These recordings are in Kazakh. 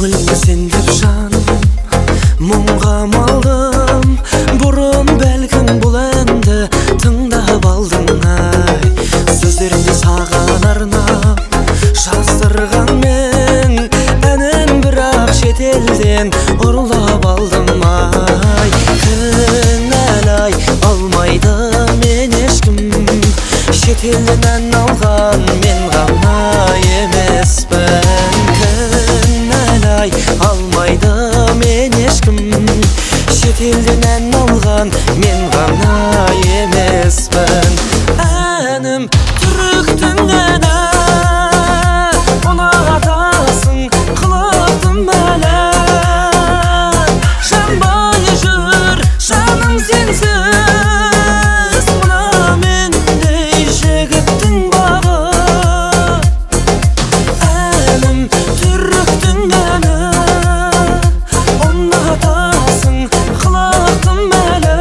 Көңіліңді сендіп жаным, мұңға малдым. Бұрын бәлкім бұл әнді тыңдап алдың ай. Сөздерімді саған арнап жаздырған мен, әнін бірақ шетелден ұрлап алдым ай. Кінәлай алмайды мен ешкім, шетелден ән алған мен ғана емеспін. Кінәлай алмайды мен ешкім, шетелден ән алған мен ғана емеспін. Әнім түріктің әні, ұнатасың қылықтым әлі. Жанбай жүр жаным сенсіз, мына мендей жігіттің бағы. Әнім түріктің әні, ұнатасың қылықтым әлі.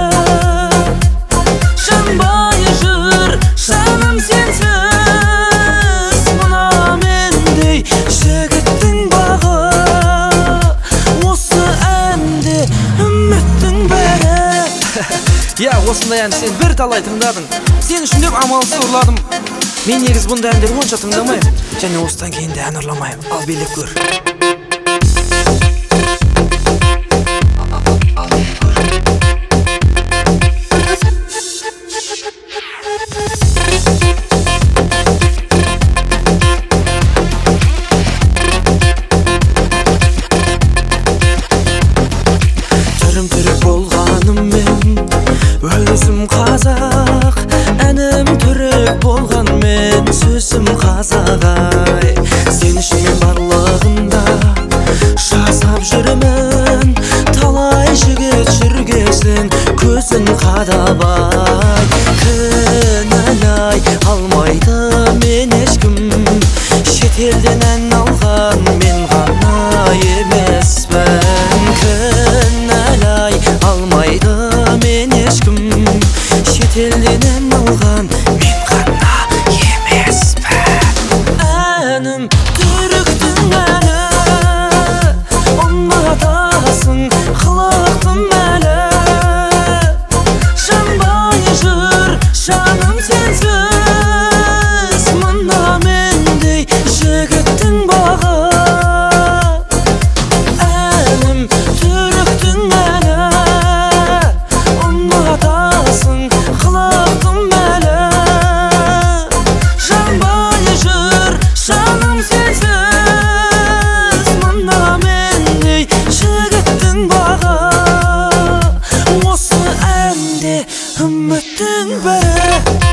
Жанбай жүр жаным сенсіз, мына мендей жігіттің бағы. Осы әнде үміттің бәрі. Я, осындай ән сен бір талай тыңдадың. Сен үшін деп амалсыз ұрладым. Мен негіз бұндай әндер онша тыңдамаймын, және осыдан кейін де ән ұрламаймын. Ал билеп көр. Түрім түрік болғаныммен өзім қазақ, әнім түрік болғанмен сөзім қазақ ай. Сен үшін мен барлығында жасап жүрмін, талай жігіт жүргесін көзін қадап ай. Кінәлай алмайды мен ешкім, шетелден ән алған мен ғана емеспін. Кінәлай алмайды мен ешкім, шетелден ән алған мен ғана емеспін. Әнім түріктің әні, ұнатасың қылықтым әлі. Жанбай жүр жаным сенсіз, мына мендей жігіттің бағы. Әнім түріктің әні, ұнатасың қылықтым әлі. Жанбай жүр жаным сенсіз, мына мендей жігіттің бағы. Осы әнде үміттің бәрі.